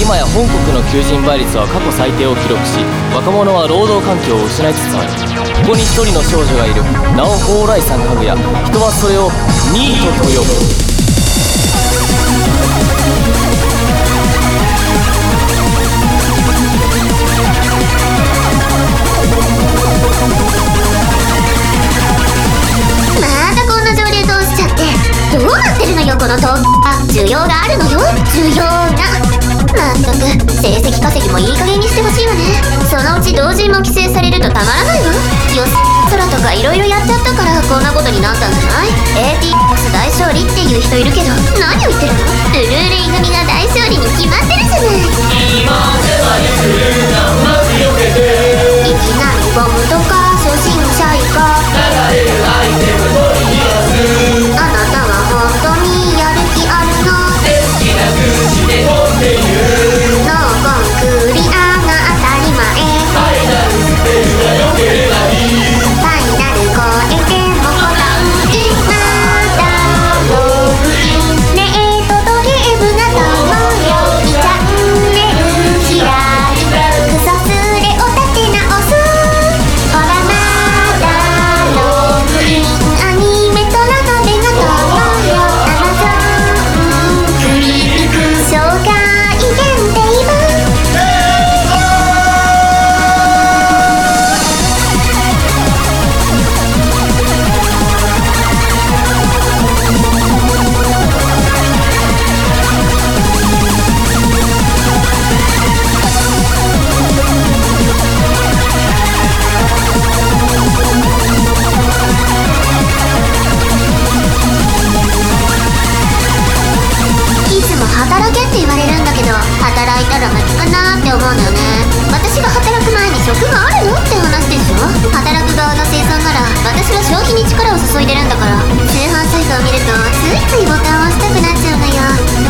今や本国の求人倍率は過去最低を記録し、若者は労働環境を失いつつある。ここに一人の少女がいる。名を蓬莱さんかぐや。人はそれをニートと呼ぶ。 またこんな条例通しちゃってどうなってるのよこの東京。需要があるのよ、需要が。まったく成績稼ぎもいい加減にしてほしいわね。そのうち同人も規制されるとたまらないわよ。空とかいろいろやっちゃったからこんなことになったんじゃない。 ATX 大勝利っていう人いるけど何を言ってるの。ルルーレイ組が大勝利に決まってるじゃない。いきなりボムとか初心者以下、あなたは本当にやる気あるの。ノーコンクリアが当たり前。ファイナル超えてもこたんいまだログイン。ネットとゲームが友よいチャンネル開いてクソスレを立て直す。ほらまだログイン。アニメとラノベが友よ。Amazon クリック紹介限定版。いつも働けって言われるんだけど働いたら負けかなって思うんだよね。私が働く前に職があるのって話でしょ。働く側の生産なら私は消費に力を注いでるんだから。通販サイトを見るとついついボタンを押したくなっちゃうのよ。